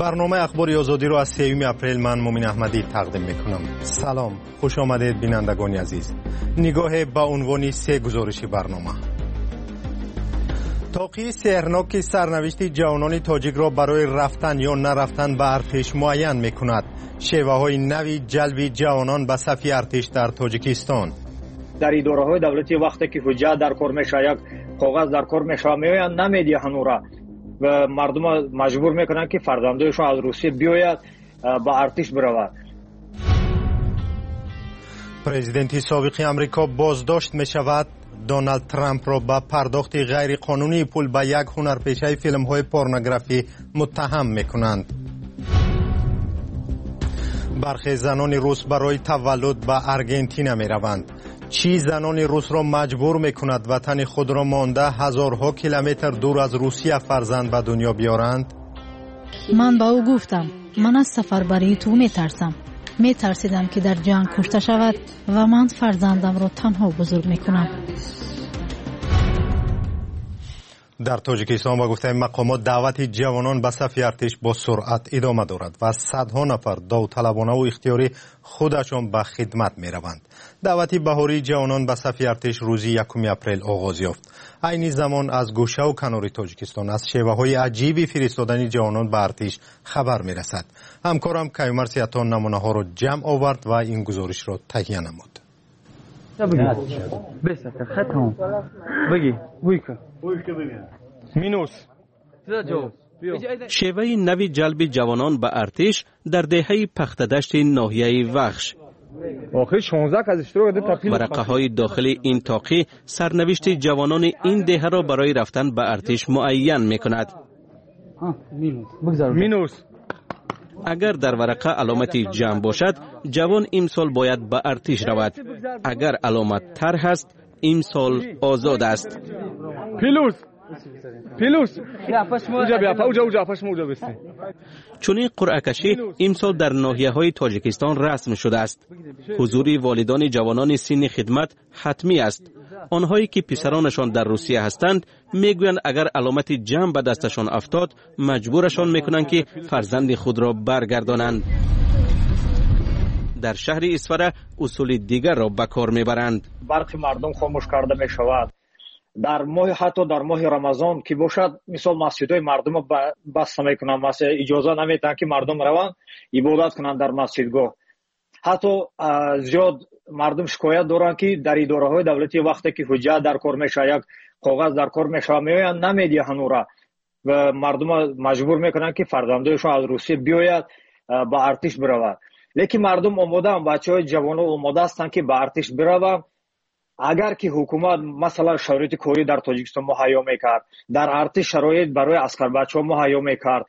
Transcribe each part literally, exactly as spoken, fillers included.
برنامه اخبار آزادی رو از سوم اپریل من مومن احمدی تقدیم میکنم. سلام، خوش آمدید بینندگان عزیز. نگاه به عنوان سه گزارش برنامه. توقیع سحرناک سرنوشت جوانان تاجیک را برای رفتن یا نرفتن به ارتش معین میکند. شیوه های نوی جلب جوانان به صف ارتش در تاجیکستان. در اداره های دولتی وقتی که حجت در کار میشه، یک کاغذ در کار میشه، میآیند نمیدی هنورا و مردم مجبور میکنن که فرزندایشون از روسیه بیاید به ارتش برود. پرزیدنت سابق امریکا بازداشت می شود. دونالد ترامپ را به پرداخت غیر قانونی پول به یک هنرپیشه فیلم های پورنوگرافی متهم می کنند. برخی زنان روس برای تولد به آرژانتین می روند. چی زنان روس را مجبور می کند وطن خود را مانده هزارها کیلومتر دور از روسیه فرزند به دنیا بیارند؟ من با او گفتم من از سفر برای تو می ترسم. می ترسیدم که در جنگ کشته شود و من فرزندم را تنها بزرگ می کنم. در تاجیکستان با گفته مقامات دعوت جوانان به صف ارتش با سرعت ادامه دارد و صدها نفر داوطلبانه و اختیاری خودشان به خدمت می روند. دعوت بهاری جوانان به صف ارتش روزی یکم اپریل آغاز یافت. عین زمان از گوشه و کنار تاجیکستان از شیوه های عجیبی فرستادن جوانان به ارتش خبر می رسد. همکارم کیومرث سیاتان نمونه ها را جمع آورد و این گزارش را تهیه نمود. شیوه نوی جلب جوانان به ارتش در دهه پختدشت ناحیه وخش. ورقه های داخل این تاقی سرنوشت جوانان این دهه را برای رفتن به ارتش معین می کند. اگر در ورقه علامت جمع باشد، جوان امسال باید به ارتش رود. اگر علامت طرح است، امسال آزاد است. پیلوس پیلوس اوجا بیا اوجا اوجا پشم اوجا بسته. چنین قرعه کشی امسال در ناحیه های تاجیکستان رسم شده است. حضور والدان جوانان سن خدمت حتمی است. آنهایی که پسرانشان در روسیه هستند میگویند اگر علامت جمع به دستشان افتاد مجبورشان میکنند که فرزند خود را برگردانند. در شهر اسفره اصول دیگر را به کار میبرند. برخی مردم خاموش کرده میشود. در ماه حتی در ماه رمضان که باشد مثال مسجدهای مردم را بسته میکنند، مثلا اجازه نمیدن که مردم روند عبادت کنند در مسجدگاه. حتی زیاد مردم شکایت دارند که در اداره های دولتی وقتی که حجت در کار میشه، یک کاغذ در کار میشه، میآیند نمیدی هنورا و مردم مجبور میکنند که فرزندایشون از روسیه بیاید به ارتش برود. لیکن مردم آماده‌اند، بچهای جوان آماده هستند که به ارتش بروند. اگر که حکومت مثلا شرایط کاری در تاجیکستان مهیا میکرد، در ارتش شرایط برای عسکر بچه‌ها مهیا میکرد.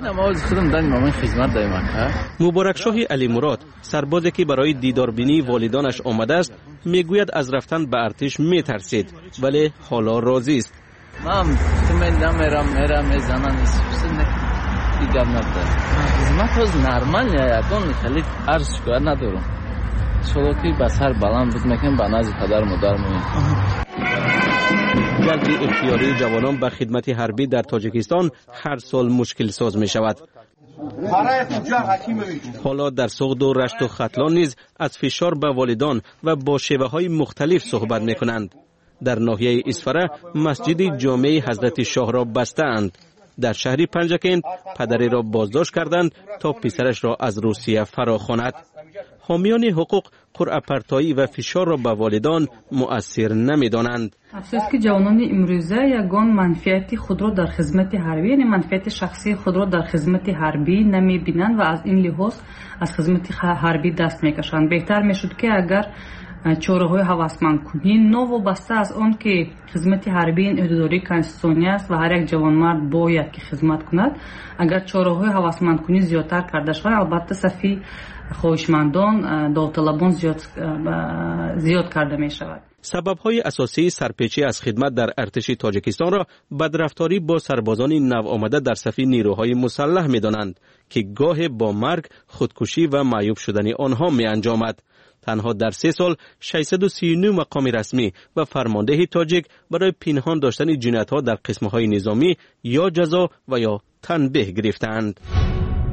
مبارک شاه علی مراد، سربازی که برای دیداربینی والدانش آمده است، میگوید از رفتن به ارتش میترسید ولی حالا راضی است. من میرم میرم میرم میزنن دیگر ندارم. خدمت از نرمال یکان خیلی ارز شکایت ندارم. سلوکی بسر بلند بود میکنم به نزد پدر مادر میام. جلب اختیاری جوانان به خدمت حربی در تاجیکستان هر سال مشکل ساز می شود. حالا در سغد و رشت و ختلان نیز از فشار به والدان و با شیوه های مختلف صحبت می کنند. در ناحیه اسفره مسجد جامع حضرت شاه را بستند. در شهر پنجکند پدری را بازداشت کردند تا پسرش را از روسیه فراخواند. حامیان حقوق قرعه پرتایی و فشار را به والدان مؤثر نمی‌دانند. افسوس که جوانان امروزه یگان منفعت خود را در خدمت حربی، یعنی منفعت شخصی خود را در خدمت حربی نمی‌بینند و از این لحاظ از خدمت حربی دست می‌کشند. بهتر می‌شد که اگر چاره‌های هوسمند کنی نوابسته از آن که خدمت حربی این حدودی کانستیتوسیونی است و هر یک جوانمرد باید که خدمت کند، اگر چاره‌های هوسمند کنی زیادتر کرده شود، البته صفی خواهشمندان داوطلبان زیاد زیاد کرده می شود. سبب‌های اساسی سرپیچی از خدمت در ارتش تاجیکستان را بدرفتاری با سربازان نو آمده در صف نیروهای مسلح می‌دانند که گاه با مرگ، خودکشی و معیوب شدن آنها می‌انجامد. تنها در سه سال ششصد و سی و نه مقام رسمی و فرمانده تاجیک برای پنهان داشتن جنایت‌ها در قسم‌های نظامی یا جزا و یا تنبیه گرفتند.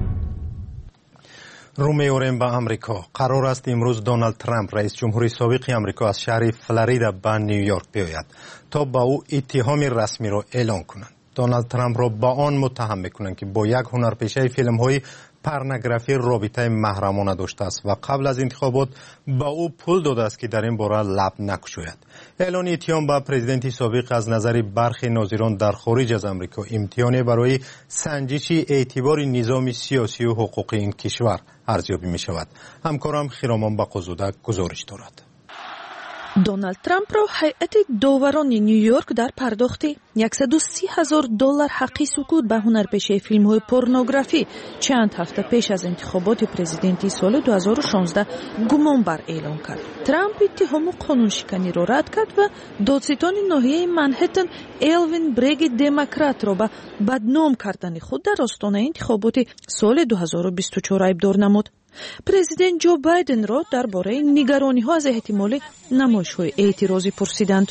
رو می‌آوریم به امریکا. قرار است امروز دونالد ترامپ رئیس جمهوری سابق امریکا از شهر فلوریدا به نیویورک بیاید تا با او اتهام رسمی را اعلام کنند. دونالد ترامپ را با آن متهم می‌کنند که با یک هنرپیشه فیلم‌های پورنوگرافی رابطه محرمانه داشته است و قبل از انتخابات با او پول داده است که در این باره لب نگشاید. اعلان اتهام به پرزیدنت سابق از نظر برخی ناظران در خارج از امریکا امتحانی برای سنجش اعتبار نظام سیاسی و حقوقی این کشور ارزیابی می شود. همکارم خیرامان بقازاده گزارش دارد. دونالد ترامپ را هیئت داوران نیویورک در پرداختی صد و سی هزار دلار حقی سکوت به هنرپیشه فیلم‌های پورنوگرافی چند هفته پیش از انتخابات پرزیدنتی سال دو هزار و شانزده گمان بر اعلام کرد. ترامپ اتهام قانون شکنی را رد کرد و دادستان ناحیه منهتن الوین برگ دموکرات را به بدنام کردن خود در آستانه انتخابات سال دو هزار و بیست و چهار ایبدار نمود. پرزیدنت جو بایدن را درباره نگرانی‌ها از احتمال نمایش‌های اعتراضی پرسیدند.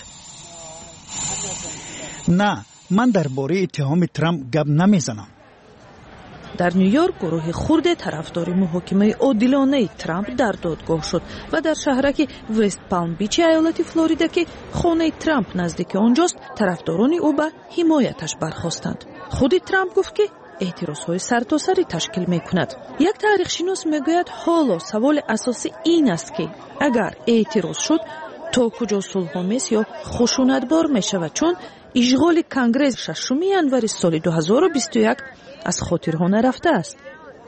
نه، من درباره اتهام ترامپ گپ نمیزنم. در نیویورک گروه خرد طرفدار محاکمه عادلانه ترامپ در دادگاه شد و در شهرک وست پالم بیچ ایالت فلوریدا که خانه ترامپ نزدیک آنجاست طرفداران او به حمایتش برخاستند. خود ترامپ گفت که اعتراضهای سرتاسری تشکیل می کند. یک تاریخ شناس می گوید حالا سوال اساسی این است که اگر اعتراض شد تا کجا صلح‌آمیز یا خشونتبار می شود، چون اشغال کنگره ششم ژانویه سال دو هزار و بیست و یک از خاطرها نرفته است.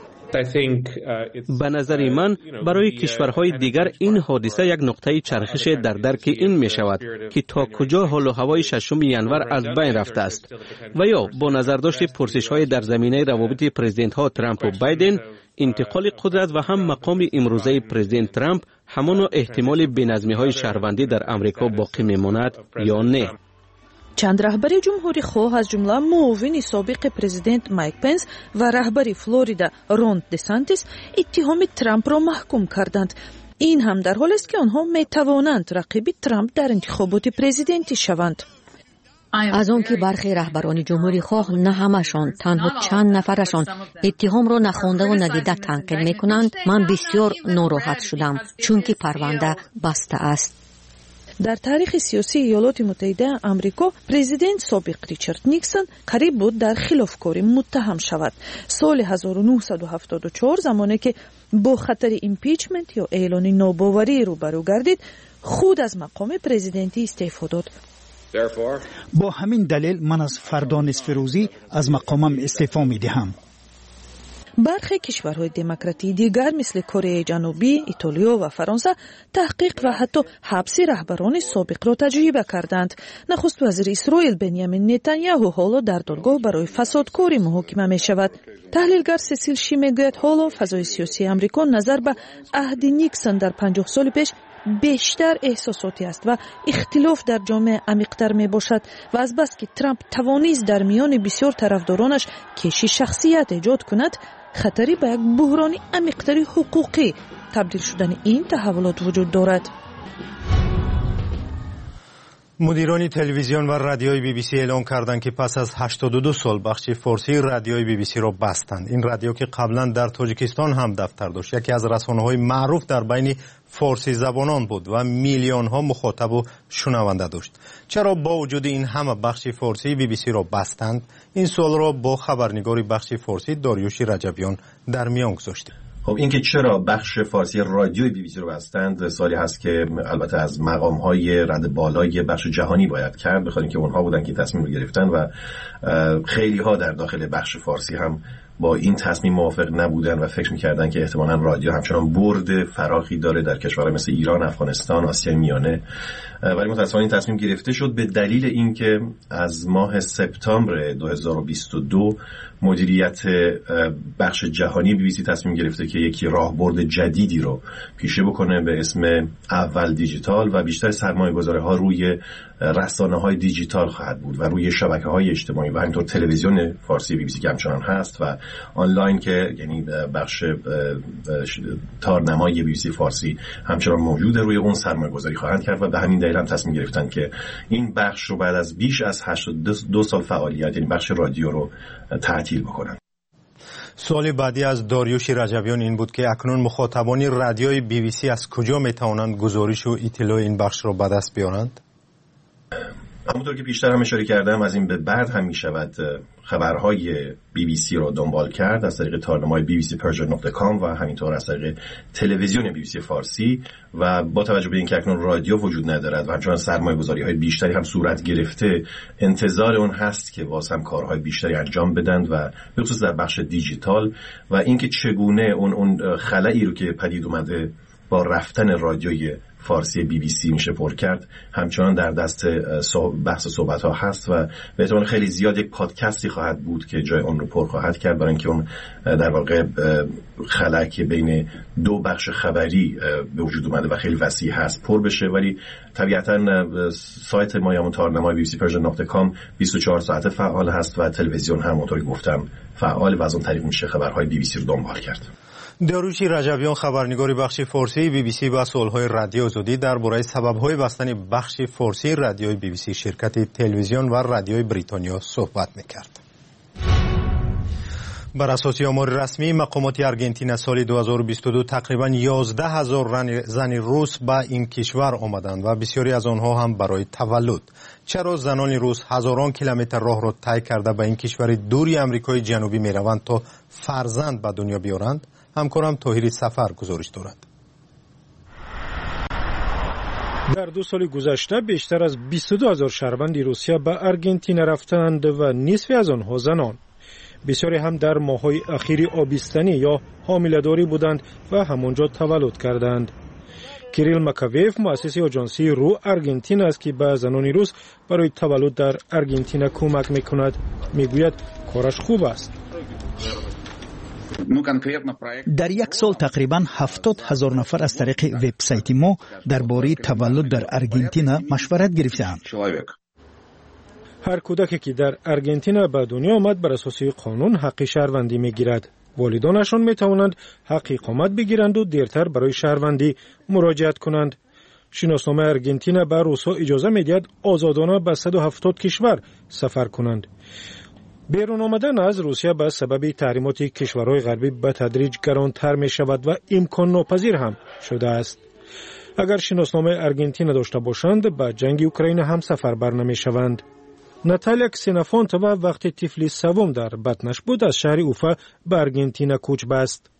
به نظر من برای کشورهای دیگر این حادثه یک نقطه چرخش در درک این می شود که تا کجا حال و هوای ششم ژانویه از بین رفته است و یا با نظر داشت پرسش های در زمینه روابط پرزیدنت ها ترامپ و بایدن، انتقال قدرت و هم مقام امروزه پرزیدنت ترامپ همان احتمال بی‌نظمی های شهروندی در امریکا باقی می ماند یا نه. چند رهبر جمهوری خواه از جمله معاون سابق پرزیدنت مایک پنس و رهبر فلوریدا رون دسانتیس اتهام ترامپ را محکوم کردند. این هم در حالی است که آنها می توانند رقیب ترامپ در انتخابات پرزیدنتی شوند. از آن که برخی رهبران جمهوری خواه نه همشان تنها چند نفرشان اتهام را نخوانده و ندیده تنقل می کنند، من بسیار ناراحت شدم چون که پرونده بسته است. در تاریخ سیاسی ایالات متحده آمریکا پرزیدنت سابق ریچارد نیکسون قریب بود در خلافکاری متهم شود. سال هزار و نهصد و هفتاد و چهار زمانی که با خطر ایمپیچمنت یا اعلان ناباوری روبرو گردید، خود از مقام پرزیدنتی استعفا داد. با همین دلیل من از فردا نصف روزی از مقامم استعفا می دهم. برخی کشورهای دموکراتی دیگر مثل کره جنوبی، ایتالیا و فرانسه تحقیق و حتی حبس رهبران سابق را تجربه کردند. نخست وزیر اسرائیل بنیامین نتانیاهو حالا در دادگاه برای فسادکاری محاکمه می شود. تحلیلگر سیسیل شی میگوید حالا فضای سیاسی آمریکا نظر به عهد نیکسون در پنجاه سال پیش بیشتر احساساتی است و اختلاف در جامعه عمیق‌تر می باشد و از بس که ترامپ توانست در میان بسیار طرفدارانش کشی شخصیت ایجاد کند، خطری به یک بحران عمیق‌تر حقوقی تبدیل شدن این تحولات وجود دارد. مدیران تلویزیون و رادیوی بی بی سی اعلام کردند که پس از هشتاد و دو سال بخش فارسی رادیوی بی بی سی را بستند. این رادیو که قبلا در تاجیکستان هم دفتر داشت، یکی از رسانه‌های معروف در بین فارسی زبانان بود و میلیون ها مخاطب و شنونده داشت. چرا با وجود این همه بخش فارسی بی بی سی را بستند؟ این سوال را با خبرنگار بخش فارسی داریوش رجبیان در میان گذاشتیم. خب این که چرا بخش فارسی رادیوی بی بی سی رو بستند سوالی هست که البته از مقام‌های رد بالای بخش جهانی باید کرد، بخاطر که اونها بودن که تصمیم رو گرفتن و خیلی ها در داخل بخش فارسی هم با این تصمیم موافق نبودن و فکر می‌کردن که احتمالاً رادیو همچنان برد فراخی داره در کشورهای مثل ایران، افغانستان، آسیای میانه، ولی متأسفانه این تصمیم گرفته شد به دلیل اینکه از ماه سپتامبر دو هزار و بیست و دو مدیریت بخش جهانی بی بی سی تصمیم گرفته که یکی راهبرد جدیدی رو پیشه بکنه به اسم اول دیجیتال و بیشتر سرمایه‌گذاری‌ها روی رسانه‌های دیجیتال خواهد بود و روی شبکه‌های اجتماعی و همینطور تلویزیون فارسی بی بی سی که همچنان هست و آنلاین که یعنی بخش تارنمای بی بی سی فارسی همچنان موجوده، روی اون سرمایه‌گذاری خواهند کرد و به همین دلیل هم تصمیم گرفتن که این بخش رو بعد از بیش از هشتاد و دو سال فعالیت، یعنی بخش رادیو رو تعطیل بکنن. سوال بعدی از داریوش رجبیان این بود که اکنون مخاطبان رادیوی بی بی سی از کجا می توانند گزارش و اطلاع این بخش را به دست بیارند؟ همونطور که بیشتر هم اشاره کردم، از این به بعد هم می شود خبرهای بی بی سی را دنبال کرد از طریق تارنمای بی بی سی پرژن نقطه کام و همینطور از طریق تلویزیون بی بی سی فارسی. و با توجه به اینکه اکنون رادیو وجود ندارد و همچنان سرمایه‌گذاری های بیشتری هم صورت گرفته، انتظار اون هست که باز هم کارهای بیشتری انجام بدند و به خصوص در بخش دیجیتال. و اینکه چگونه اون اون خلایی رو که پدید اومده با رفتن رادیوی فارسی بی بی سی میشه پر کرد، همچنان در دست بحث صحبت ها هست و به احتمال خیلی زیاد یک پادکستی خواهد بود که جای اون رو پر خواهد کرد، برای اینکه اون در واقع خلایی که بین دو بخش خبری به وجود اومده و خیلی وسیع هست پر بشه. ولی طبیعتا سایت ما یا تارنمای بی بی سی پرژن نقطه کام بیست و چهار ساعته فعال هست و تلویزیون هم اونطوری گفتم فعال و از اون طریق میشه خبرهای بی بی سی رو دنبال کرد. داریوش رجبیان، خبرنگار بخش فارسی بی بی سی، با سوالهای رادیو آزادی درباره سبب‌های بستن بخش فارسی رادیوی بی بی سی شرکت تلویزیون و رادیوی بریتانیا صحبت می‌کرد. بر اساس آمار رسمی مقامات آرژانتین سال دو هزار و بیست و دو تقریباً یازده هزار زن روس به این کشور آمدند و بسیاری از آنها هم برای تولد. چرا زنان روس هزاران کیلومتر راه را طی کرده به این کشور دوری آمریکای جنوبی می‌روند تا فرزند به دنیا بیارند؟ همکارم طاهری سفر گزارش دارد. در دو سال گذشته بیشتر از بیست و دو هزار شهروند روسیه به آرژانتین رفتند و نصف از آنها زنان. بسیاری هم در ماه‌های اخیر آبستنی یا حامله‌داری بودند و همانجا تولد کردند. کریل ماکاویف مؤسس آژانسی رو آرژانتین است که به زنان روس برای تولد در آرژانتین کمک می‌کند. می‌گوید کارش خوب است. در یک سال تقریبا هفتاد هزار نفر از طریق وبسایت ما درباره تولد در آرژانتین مشورت گرفتند. هر کودکی که در آرژانتین به دنیا آمد بر اساس قانون حق شهروندی میگیرد. والدانشان می توانند حق اقامت بگیرند و دیرتر برای شهروندی مراجعت کنند. شناسنامه آرژانتین به روس‌ها اجازه می‌دهد آزادانه به صد و هفتاد کشور سفر کنند. بیرون آمدن از روسیه به سبب تحریمات کشورهای غربی به تدریج گرانتر می شود و امکان ناپذیر هم شده است. اگر شناسنامه آرژانتین داشته باشند به جنگ اوکراین هم سفر بر نمی شوند. ناتالیا کسینافونتووا وقتی طفلی سوم در بطنش بود از شهر اوفا به آرژانتین کوچ بست.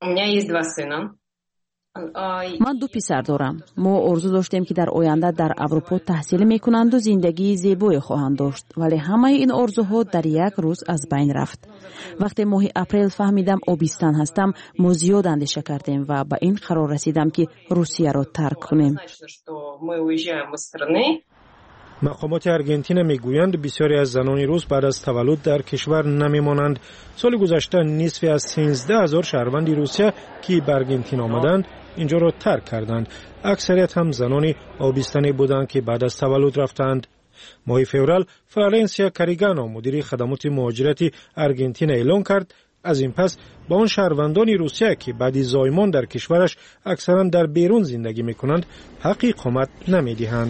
من دو پسر دارم. ما آرزو داشتیم که در آینده در اروپا تحصیل میکنند و زندگی زیبایی خواهند داشت، ولی همه این آرزوها در یک روز از بین رفت. وقتی ماه اپریل فهمیدم آبستن هستم، ما زیاد اندیشه کردیم و به این قرار رسیدم که روسیه را ترک کنیم. مقامات آرژانتین میگویند بسیاری از زنان روس بعد از تولد در کشور نمیمانند. سال گذشته نصف از سیزده هزار شهروند روسیه که به آرژانتین آمدند اینجا را ترک کردند. اکثریت هم زنان آبستنی بودند که بعد از تولد رفتند. ماه فوریه فالنسیا کاریگانو مدیر خدمات مهاجرتی آرژانتین اعلام کرد از این پس با آن شهروندان روسیه که بعد از زایمان در کشورش اکثرا در بیرون زندگی میکنند حق اقامت نمیدهند.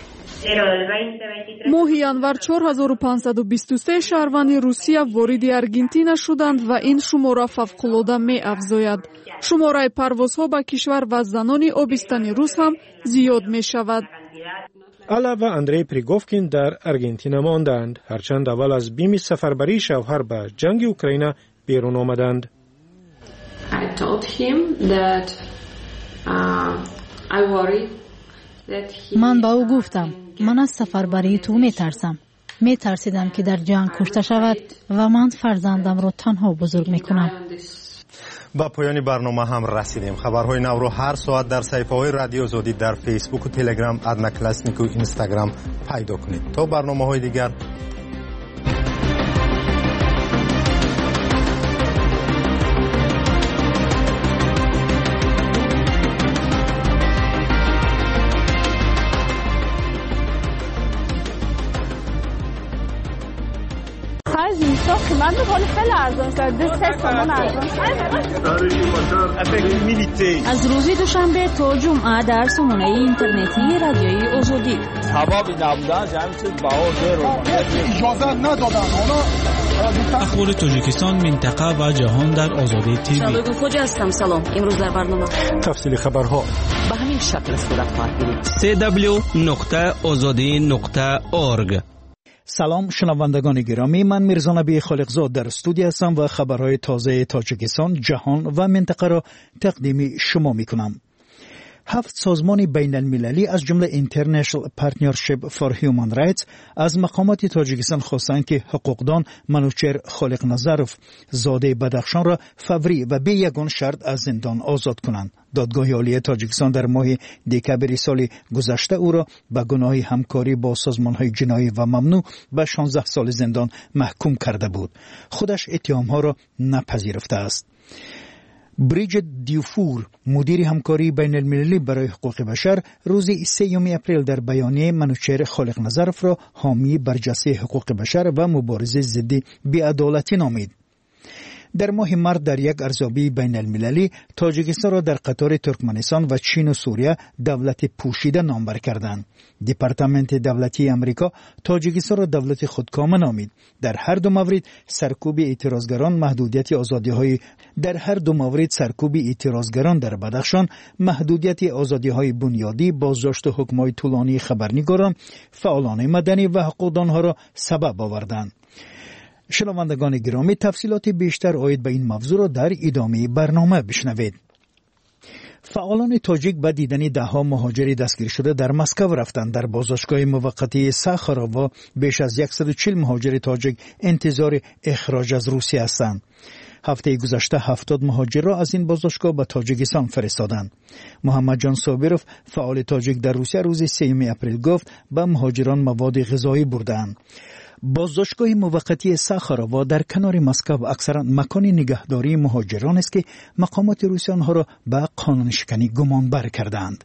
ماه январ چهار هزار و پانصد و بیست و سه شهروند روسیه وارد آرژانتین شدند و این شماره فوق‌العاده می‌افزاید. شماره پروازها به کشور و زنان آبستنی روس هم زیاد می‌شود. الا و اندری پریگوفکین در آرژانتین ماندند، هرچند اول از بیم سفربری شوهر به جنگ اوکراین بیرون آمدند. I told him that uh, I worry that he من با او گفتم من از سفربری تو میترسم. میترسیدم که در جنگ کشته شود و من فرزندم را تنها بزرگ میکنم. با پایان برنامه هم رسیدیم. خبرهای نو رو هر ساعت در صفحه های رادیو آزادی در فیسبوک و تلگرام، ادنا کلاسنیک و اینستاگرام پیدا کنید. تا برنامه های دیگر Faz isso. من می‌کنه خیلی ارزان شد دو سه تومن ارزان شد. از روز دوشنبه تا جمعه در سامانه اینترنتی رادیوی آزادی ثوابی نبودن جمع چیز باور رو اجازه ندادن. حالا اخبار تاجیکستان، منطقه و جهان در آزادی تیوی. شبکه خوجا هستم. سلام. امروز در برنامه تفصیل خبرها به همین شکل صورت خواهد گرفت. سی دبلیو نقطه آزادی نقطه اورگ. سلام شنوندگان گرامی، من میرزا نبی خالقزاد در استودیو هستم و خبرهای تازه تاجیکستان، جهان و منطقه را تقدیم شما میکنم. هفت سازمان بین المللی از جمله International Partnership for Human Rights از مقامات تاجیکستان خواستند که حقوقدان منوچهر خالقنظرف زاده بدخشان را فوری و بی یگان شرط از زندان آزاد کنند. دادگاه عالی تاجیکستان در ماه دکامبر سال گذشته او را به گناه همکاری با سازمان‌های جنایی و ممنوع به شانزده سال زندان محکوم کرده بود. خودش اتهام‌ها را نپذیرفته است. بریجت دیوفور، مدیر همکاری بین المللی برای حقوق بشر، روز سوم اپریل در بیانیه منوچهر خالقنظرف را حامی برجسته حقوق بشر و مبارزه ضد بی‌عدالتی نامید. در ماه مارس در یک ارزیابی بین المللی تاجیکستان را در قطار ترکمنستان و چین و سوریه دولت پوشیده نامبر کردند. دپارتمنت دولتی امریکا تاجیکستان را دولت خودکامه نامید. در هر دو مورد سرکوب اعتراضگران محدودیت آزادی‌های در هر دو مورد سرکوب اعتراضگران در بدخشان محدودیت آزادی‌های بنیادی، بازداشت و حکم‌های طولانی خبرنگاران، فعالان مدنی و حقوقدانها را سبب آوردند. شنوندگان گرامی، تفصیلات بیشتر عاید به این موضوع را در ادامه برنامه بشنوید. فعالان تاجیک به دیدن دهها مهاجر دستگیر شده در مسکو رفتند. در بازداشتگاه موقتی ساخارووا بیش از صد و چهل مهاجر تاجیک انتظار اخراج از روسیه هستند. هفته گذشته هفتاد مهاجر را از این بازداشتگاه به تاجیکستان فرستادند. محمد جان صابروف، فعال تاجیک در روسیه، روز سوم اپریل گفت به مهاجران مواد غذایی بردند. بازداشتگاه موقتی ساخارووا در کنار مسکو اکثرا مکان نگهداری مهاجران است که مقامات روسیه آنها را به قانون شکنی گمانبر کردند.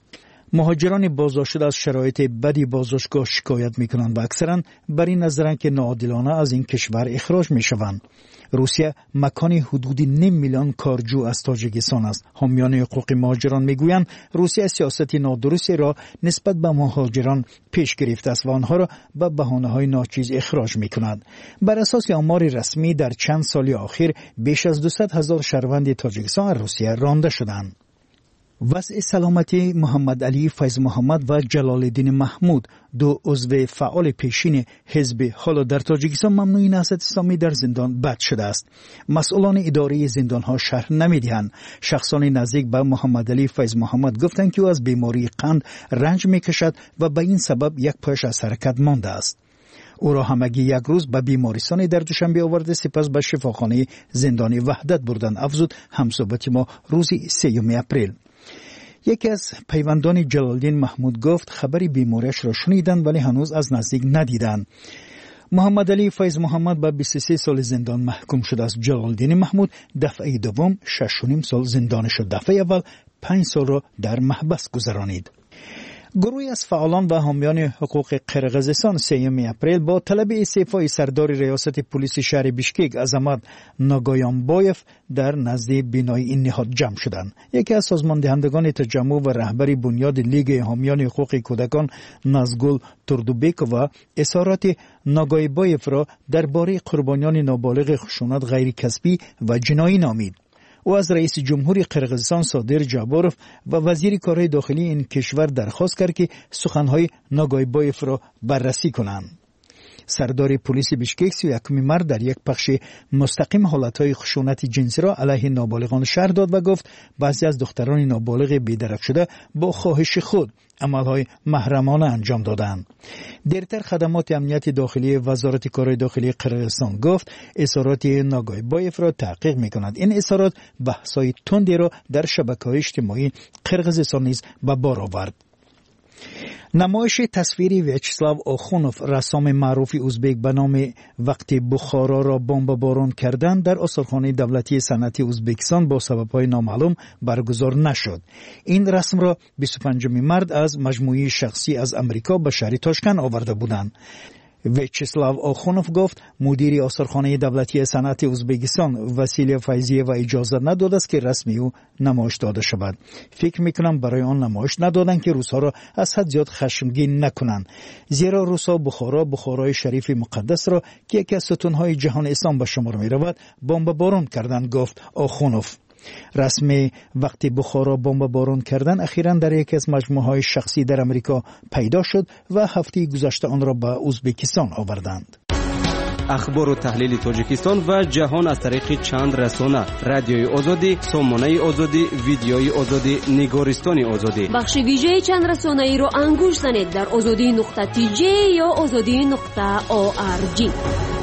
مهاجران بازداشت شده از شرایط بدی بازداشتگاه شکایت میکنند و اکثرا بر این نظرند که ناعادلانه از این کشور اخراج میشوند. روسیه مکان حدود نیم میلیون کارجو از تاجیکستان است. حامیان حقوق مهاجران میگویند روسیه سیاست نادرستی را نسبت به مهاجران پیش گرفته است و آنها را به بهانه‌های ناچیز اخراج میکند. بر اساس آمار رسمی در چند سال اخیر بیش از دویست هزار شهروند تاجیکستان از روسیه رانده شدند. وضع سلامتی محمد علی فیض محمد و جلال الدین محمود، دو عضو فعال پیشین حزب حالا در تاجیکستان ممنوع نهضت اسلامی، در زندان بند شده است. مسئولان اداره زندان ها شرح نمیدهند. شخصان نزدیک به محمد علی فیض محمد گفتند که او از بیماری قند رنج میکشد و به این سبب یک پایش از حرکت مانده است. او را همگی یک روز به بیمارستان در دوشنبه آورده، سپس به شفاخانه زندان وحدت بردند، افزود همصحبت ما روز سوم اپریل. یکی از پیوندان جلال الدین محمود گفت خبری بیماریش را شنیدند ولی هنوز از نزدیک ندیدند. محمد علی فیض محمد به بیست و سه سال زندان محکوم شده است. جلال الدین محمود دفعه دوم شش و نیم سال زندان شد. دفعه اول پنج سال را در محبس گذرانید. گروهی از فعالان و حامیان حقوق قرقیزستان سوم اپریل با طلب استعفای سردار ریاست پلیس شهر بیشکک عظمت ناگایانبایف در نزد بینای این نهاد جمع شدند. یکی از سازمان دهندگان تجمع و رهبر بنیاد لیگ حامیان حقوق کودکان نازگل تردوبیکووا اظهارات ناگایانبایف را درباره قربانیان نابالغ خشونت غیر کسبی و جنایی نامید. او از رئیس جمهوری قرقیزستان صادر جاباروف و وزیر کارهای داخلی این کشور درخواست کرد که سخنهای ناگایانبایف را بررسی کنند. سردار پلیس بیشکک سی و یکم مارس در یک پخش مستقیم حالتهای خشونت جنسی را علیه نابالغان شهر داد و گفت بعضی از دختران نابالغ بی‌درک شده با خواهش خود عملهای محرمانه انجام دادند. دیرتر خدمات امنیت داخلی وزارت کارهای داخلی قرقیزستان گفت اظهارات ناگایانبایف را تحقیق می‌کند. این اظهارات بحث‌های تندی را در شبکه‌های اجتماعی قرقیزستان نیز به بار آورد. نمایش تصویری ویاچسلاو آخونوف، رسام معروف ازبک به نام وقتی بخارا را بمباران کردند، در آثارخانه دولتی صنعتی ازبکستان با سبب‌های نامعلوم برگزار نشد. این رسم را بیست و پنجم مارس از مجموعه شخصی از امریکا به شهر تاشکند آورده بودند. ویچسلاو آخونوف گفت مدیر آثارخانه دولتی صنعت ازبکستان وسیله فیضیه و اجازه نداده است که رسمی او نمایش داده شود. فکر میکنم برای آن نمایش ندادن که روس‌ها را از حد زیاد خشمگین نکنند، زیرا روس‌ها بخارا بخارای شریف مقدس را که یکی از ستونهای جهان اسلام به شمار می‌رود بمباران کردند، گفت آخونوف. رسمی وقتی بخارا بمباران کردن اخیراً در یکی از مجموعه‌های شخصی در امریکا پیدا شد و هفته گذشته آن را به ازبکستان آوردند. اخبار و تحلیل تاجیکستان و جهان از طریق چند رسانه: رادیوی آزادی، سامانه آزادی، ویدیوی آزادی، نگارستان آزادی. بخش ویژه چند رسانه ای رو انگوش زنید در آزادی نقطه تی جی یا آزادی نقطه او آر جی.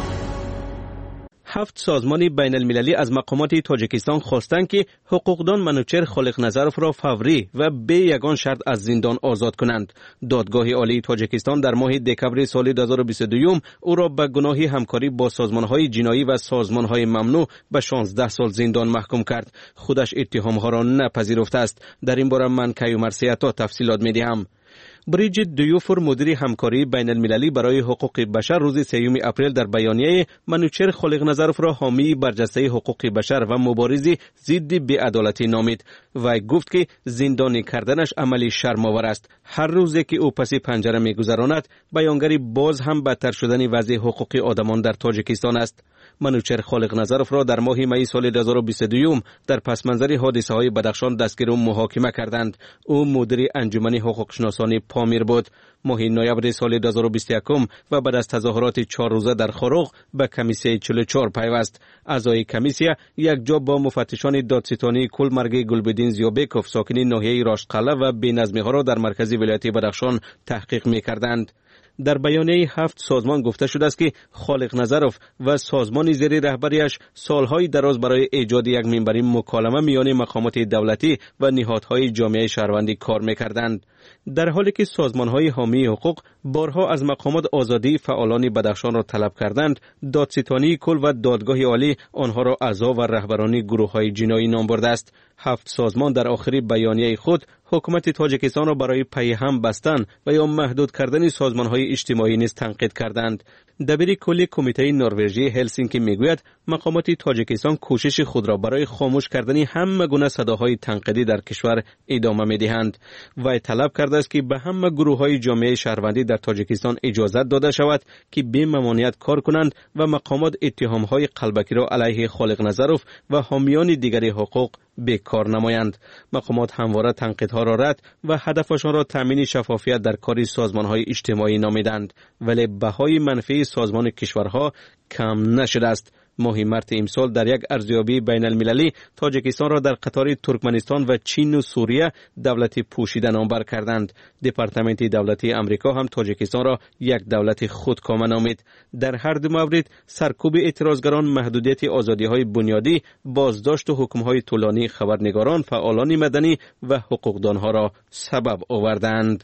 هفت سازمان بین المللی از مقامات تاجیکستان خواستند که حقوقدان منوچهر خالقنظرف را فوری و به یگان شرط از زندان آزاد کنند. دادگاه عالی تاجیکستان در ماه دکمبر سال دو هزار و بیست و دو او را به گناه همکاری با سازمان‌های جنایی و سازمان‌های ممنوع به شانزده سال زندان محکوم کرد. خودش اتهام‌ها را نپذیرفته است. در این باره من کیو مرسیتا تفصیلات می‌دهم. بریجیت دیوفور مدیر همکاری بین المللی برای حقوق بشر روز سوم اپریل در بیانیه منوچهر خالقنظرف را حامی برجسته حقوق بشر و مبارزی ضد بی‌عدالتی نامید و گفت که زندانی کردنش عملی شرم‌آور است. هر روزی که او پس پنجره می‌گذراند بیانگری باز هم بدتر شدن وضع حقوق آدمان در تاجیکستان است. منوچهر خالقنظرف را در ماه می سال دو هزار و بیست و دو در پس منظر حادثه‌های بدخشان دستگیر و محاکمه کردند. او مدیر انجمن حقوق شناسانی پامیر بود. ماه نوامبر سال دو هزار و بیست و یک و بعد از تظاهرات چهار روزه در خروق به کمیسیه چهل و چهار پیوست. اعضای کمیسیه یک جا با مفتشان دادستانی کلمرگ گلبدین زیابکوف ساکن ناحیه راشدقلعه و بی‌نظمی‌ها را در مرکز ولایت بدخشان تحقیق می‌کردند. در بیانیه هفت سازمان گفته شده است که خالقنظرف و سازمان زیر رهبریش سالهای دراز برای ایجاد یک منبر مکالمه میان مقامات دولتی و نهادهای جامعه شهروندی کار می‌کردند. در حالی که سازمان‌های حامی حقوق بارها از مقامات آزادی فعالان بدخشان را طلب کردند، دادستانی کل و دادگاه عالی آنها را اعضا و رهبران گروه‌های جنایی نام برده است. هفت سازمان در آخر بیانیه خود حکومت تاجیکستان را برای پی هم بستن و یا محدود کردن سازمان‌های اجتماعی نیز تنقید کردند. دبیر کلی کمیته نروژی هلسینکی میگوید مقامات تاجیکستان کوشش خود را برای خاموش کردن همه گونه صداهای تنقیدی در کشور ادامه می‌دهند و طلب کرده است که به همه گروه‌های جامعه شهروندی در تاجیکستان اجازه داده شود که بی ممانعت کار کنند و مقامات اتهام‌های قلبکی را علیه خالقنظرف و حامیان دیگر حقوق بیکار نمایند. مقامات همواره تنقیدها را رد و هدفشان را تامین شفافیت در کار سازمان‌های اجتماعی نامیدند، ولی بهای منفی سازمان کشورها کم نشده است. ماه مارس امسال در یک ارزیابی بین المللی تاجیکستان را در قطار ترکمنستان و چین و سوریه دولت پوشیده نامبر کردند. دپارتمنت دولتی امریکا هم تاجیکستان را یک دولت خودکامه نامید. در هر دو مورد سرکوب اعتراضگران، محدودیت آزادی‌های بنیادی، بازداشت و حکم‌های طولانی خبرنگاران، فعالان مدنی و حقوقدانها را سبب آوردند.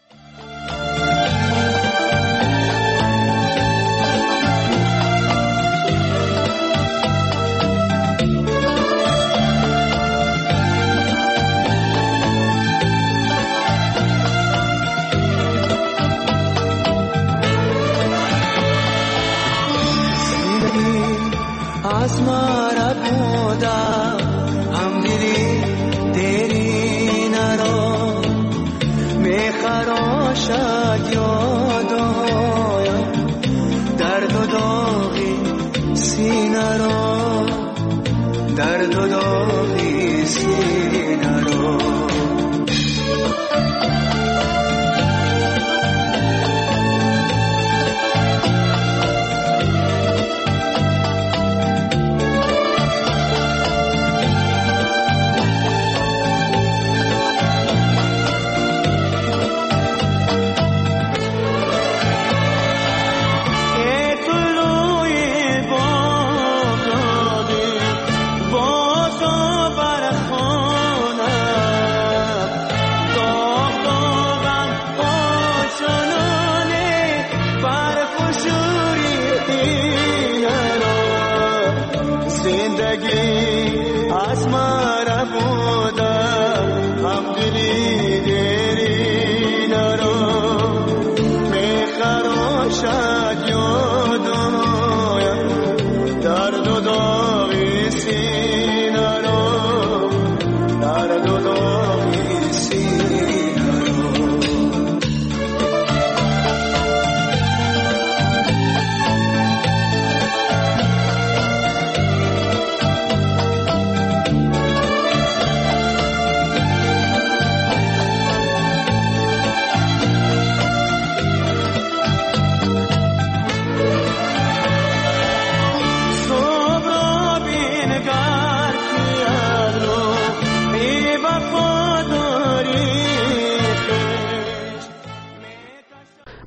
आसमां खोदा हम दिली तेरी नरो मैं खरोशा यादो दर्द दोगी सीना रो दर्द दोगी सीना रो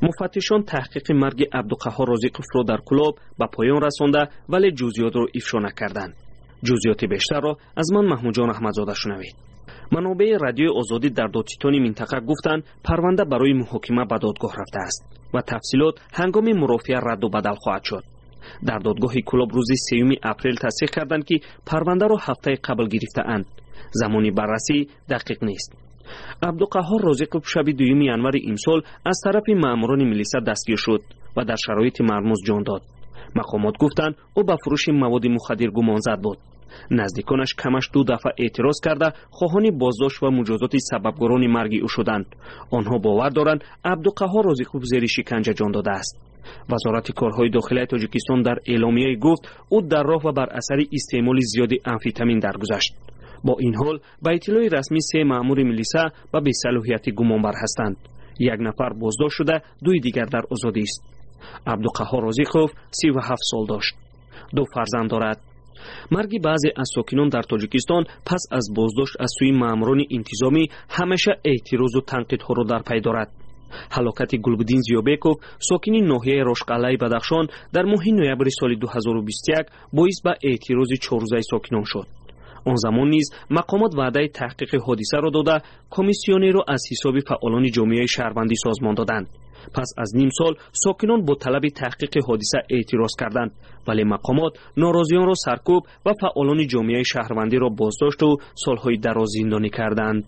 مفتشان تحقیق مرگ عبدالقهار رازقوف را در کلاب به پایان رسانده ولی جزئیات را افشا نکردند. جزئیات بیشتر را از من محمود جان احمدزاده شنوید. منابع رادیوی آزادی در دادستانی منطقه گفتند پرونده برای محاکمه به دادگاه رفته است و تفصیلات هنگام مرافعه رد و بدل خواهد شد. در دادگاه کلاب روز سوم اپریل تصدیق کردند که پرونده را هفته قبل گرفته‌اند. زمانی بررسی دقیق نیست. عبدالقهار رازقوف شب دوم ینور امسال از طرف ماموران میلیسا دستگیر شد و در شرایط مرموز جان داد. مقامات گفتند او به فروش مواد مخدر گمانزد بود. نزدیکانش کمش دو دفعه اعتراض کرده خواهان بازداشت و مجازات سببگاران مرگ او شدند. آنها باور دارند عبدالقهار رازقوف زیر شکنجه جان داده است. وزارت کارهای داخلی تاجیکستان در اعلامیه گفت او در راه و بر اثر استعمال زیاد امفتامین درگذشت. با این حال به اطلاع رسمی سه مأمور میلیسا و به صلاحیت گمانبر هستند. یک نفر بازداشت شده، دوی دیگر در آزادی است. عبدالقهار رازقوف سی و هفت سال داشت. دو فرزند دارد. مرگ بعضی از ساکنان در تاجیکستان پس از بازداشت از سوی ماموران انتظامی همیشه اعتراض و تنقیدها را در پی دارد. هلاکت گلبدین زیابکوف ساکن ناحیه رشقلعه بدخشان در ماه نوامبر سال دو هزار و بیست و یک باعث به اعتراض چهار روزه ساکنان شد. آن زمان نیز مقامات وعده تحقیق حادثه را داده کمیسیونی را از حساب فعالان جامعه شهروندی سازمان دادند. پس از نیم سال ساکنان با طلب تحقیق حادثه اعتراض کردند ولی مقامات ناراضیان را سرکوب و فعالان جامعه شهروندی را بازداشت و سالهای دراز زندانی کردند.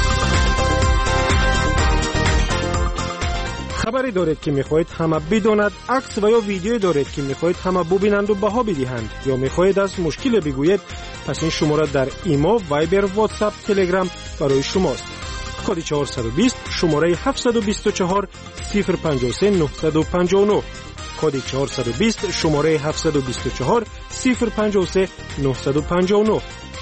خبری دارید که میخواهید همه بداند، عکس و یا ویدیو دارید که میخواهید همه ببینند و بها بدهند یا میخواهید از مشکل بگویید، پس این شماره در ایما، وایبر، واتساپ، تلگرام برای شماست. کد چهارصد و بیست شماره هفتصد و بیست و چهار صفر پنجاه و سه نهصد و پنجاه و نه. کد چهارصد و بیست شماره هفتصد و بیست و چهار صفر پنجاه و سه نهصد و پنجاه و نه.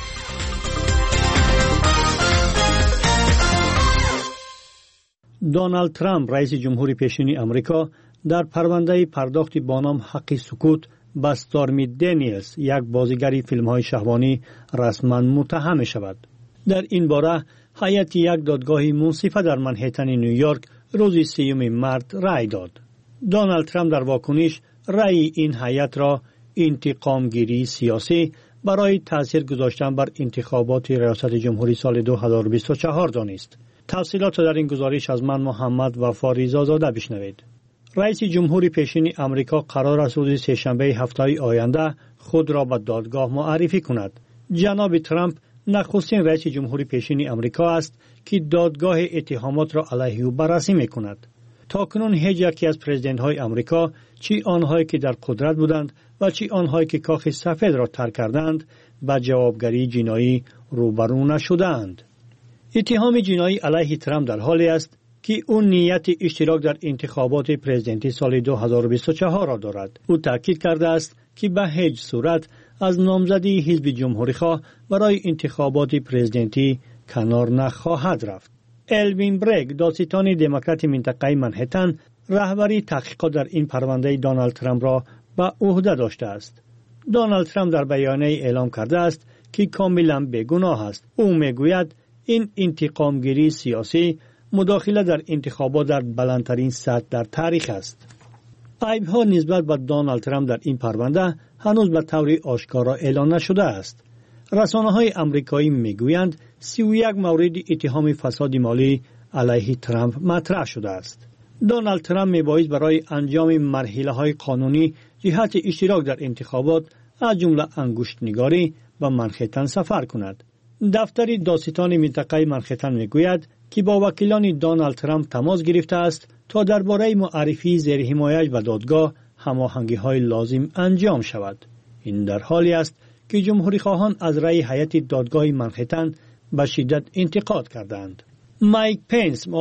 دونالد ترامپ رئیس جمهوری پیشین امریکا در پرونده پرداخت با نام حق سکوت به استورمی دنیلز، یک بازیگر فیلم‌های شهوانی، رسما متهم شود. در این باره هیئت یک دادگاه منصفه در منهتن نیویورک روز سیوم مارس رأی داد. دونالد ترامپ در واکنش رأی این هیئت را انتقام گیری سیاسی برای تاثیر گذاشتن بر انتخابات ریاست جمهوری سال دو هزار و بیست و چهار دانست. تفصیلات در این گزارش از من محمد وفا رضازاده بشنوید. رئیس جمهوری پیشین امریکا قرار است روز سه‌شنبه هفته آینده خود را به دادگاه معرفی کند. جناب ترامپ نخستین رئیس جمهوری پیشین امریکا است که دادگاه اتهامات را علیه او بررسی می‌کند. تاکنون هیچ یکی از پرزیدنت های امریکا، چی آنهایی که در قدرت بودند و چی آنهایی که کاخ سفید را ترک کردند، به جوابگری جنایی روبرو نشدند. اتهام جنایی علیه ترامپ در حالی است که او نیت اشتراک در انتخابات پرزیدنتی سال دو هزار و بیست و چهار را دارد. او تاکید کرده است که به هیچ صورت از نامزدی حزب جمهوری‌خواه برای انتخابات پرزیدنتی کنار نخواهد رفت. الوین برگ، دادستان دموکرات منطقه منهتن، رهبری تحقیقات در این پرونده دونالد ترامپ را به عهده داشته است. دونالد ترامپ در بیانیه اعلام کرده است که کاملا بیگناه است. او میگوید این انتقامگیری سیاسی مداخله در انتخابات در بلندترین سطح در تاریخ است. عیب‌ها نسبت به دونالد ترامپ در این پرونده هنوز به طور آشکارا اعلان نشده است. رسانه‌های آمریکایی میگویند سی و یک مورد اتهام فساد مالی علیه ترامپ مطرح شده است. دونالد ترامپ میبایست برای انجام مرحله‌های قانونی جهت اشتراک در انتخابات از جمله انگشت‌نگاری به منهتن سفر کند. دفتر دادستان منطقه منهتن میگوید که با وکیلان دونالد ترامپ تماس گرفته است تا درباره معرفی زیر حمایت و دادگاه هماهنگی‌های لازم انجام شود. این در حالی است که جمهوری خواهان از رأی هیئت دادگاه منهتن به شدت انتقاد کردند. مایک پنس